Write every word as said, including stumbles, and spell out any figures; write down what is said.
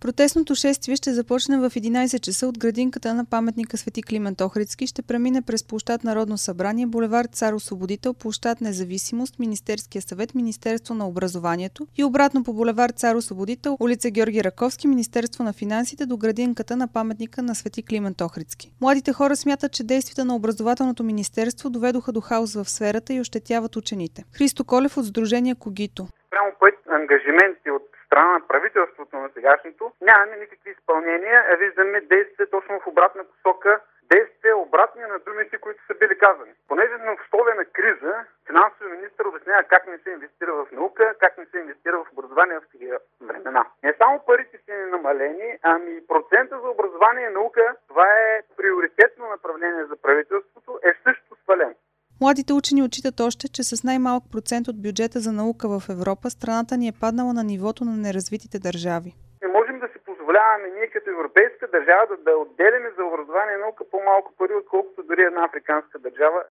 Протестното шествие ще започне в единайсет часа от градинката на паметника Свети Климент Охридски, ще премине през площад Народно събрание, булевард Цар Освободител, площад Независимост, Министерския съвет, Министерство на образованието и обратно по булевард Цар Освободител, улица Георги Раковски, Министерство на финансите до градинката на паметника на Свети Климент Охридски. Младите хора смятат, че действията на образователното министерство доведоха до хаос в сферата и ощетяват учените. Христо Колев от Сдружение Когито. Прямо поет ангажименти от страна на правителството на сегашното, нямаме никакви изпълнения, а виждаме действия точно в обратна посока, действия обратни на думите, които са били казани. Понеже сме в условия на криза, финансовият министър обяснява как не се инвестира в наука, как не се инвестира в образование в такива времена. Не само парите са намалени, ами процента за образование и наука, това е приоритетно направление за правителството, е също свален. Младите учени отчитат още, че с най-малък процент от бюджета за наука в Европа страната ни е паднала на нивото на неразвитите държави. Не можем да си позволяваме ние като европейска държава да, да отделяме за образование и наука по-малко пари, отколкото дори една африканска държава.